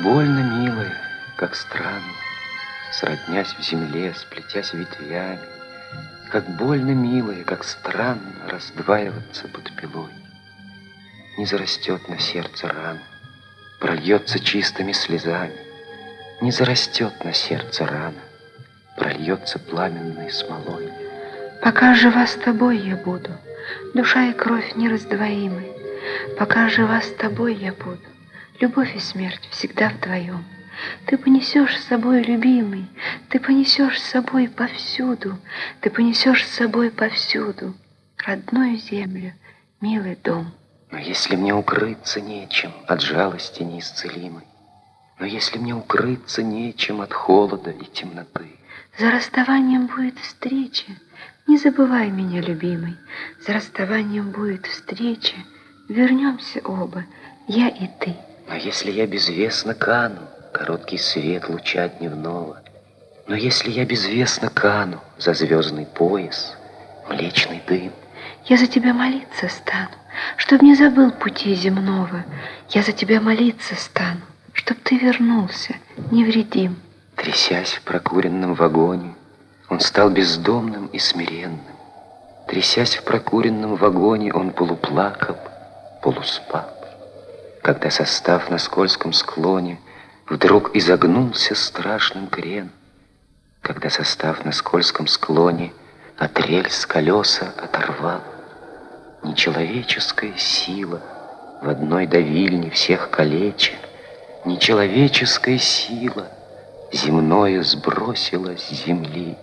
больно, милая, как странно, сроднясь в земле, сплетясь ветвями, как больно, милая, как странно раздваиваться под пилой. Не зарастет на сердце рана, прольется чистыми слезами. Не зарастет на сердце рана, прольется пламенной смолой. Пока жива с тобой я буду, душа и кровь нераздвоимы. Пока жива с тобой я буду, любовь и смерть всегда вдвоем. Ты понесешь с собой, любимый, ты понесешь с собой повсюду, ты понесешь с собой повсюду родную землю, милый дом. Но если мне укрыться нечем от жалости неисцелимой, но если мне укрыться нечем от холода и темноты, за расставанием будет встреча, не забывай меня, любимый, за расставанием будет встреча, вернемся оба, я и ты. Но если я безвестно кану, короткий свет луча дневного, но если я безвестно кану за звездный пояс, млечный дым, я за тебя молиться стану, чтоб не забыл пути земного. Я за тебя молиться стану, чтоб ты вернулся невредим. Трясясь в прокуренном вагоне, он стал бездомным и смиренным. Трясясь в прокуренном вагоне, он полуплакал, полуспал. Когда состав на скользком склоне вдруг изогнулся страшным крен, когда состав на скользком склоне от рельс колеса оторвал, нечеловеческая сила в одной давильне всех калеча, нечеловеческая сила земное сбросила с земли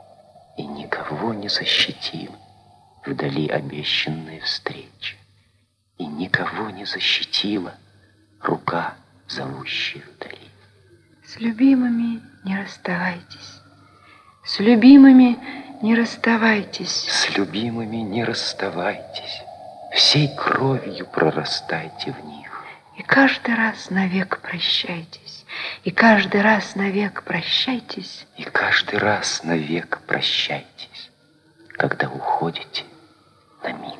и никого не защитила вдали обещанная встреча, и никого не защитила рука, зовущая вдали. С любимыми не расставайтесь, с любимыми не расставайтесь, с любимыми не расставайтесь, всей кровью прорастайте в них. И каждый раз навек прощайтесь, и каждый раз навек прощайтесь, и каждый раз навек прощайтесь, когда уходите на миг.